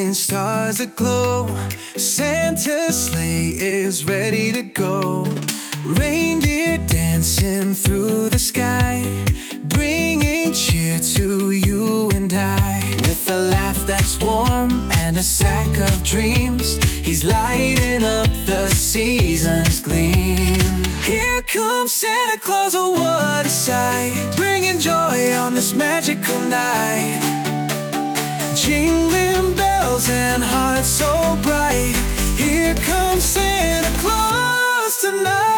in stars aglow. Santa's sleigh is ready to go. Reindeer dancing through the sky, bringing cheer to you and I. With a laugh that's warm and a sack of dreams, he's lighting up the season's gleam. Here comes Santa Claus, oh what a sight, bringing joy on this magical night. Jingling bells and hearts so bright, here comes Santa Claus tonight.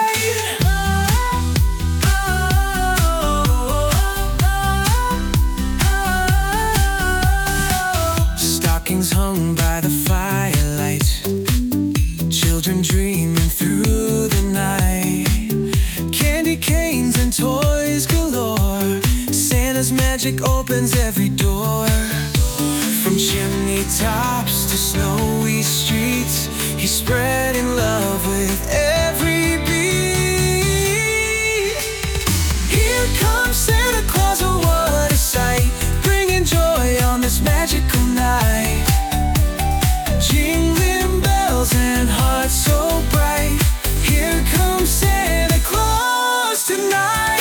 Stockings hung by the firelight, children dreaming through the night. Candy canes and toys galore, Santa's magic opens every door. From chimney tops to snowy streets, he's spreading love with every beat. Here comes Santa Claus, oh what a sight, bringing joy on this magical night. Jingling bells and hearts so bright, here comes Santa Claus tonight.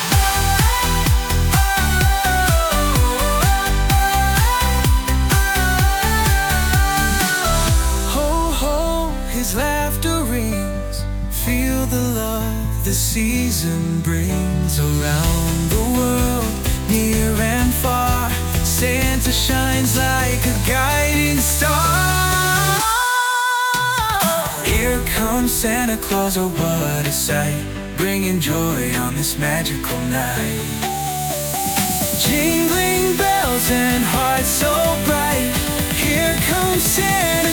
His laughter rings, feel the love the season brings. Around the world, near and far, Santa shines like a guiding star. Here comes Santa Claus, oh what a sight, bringing joy on this magical night. Jingling bells and hearts so bright, here comes Santa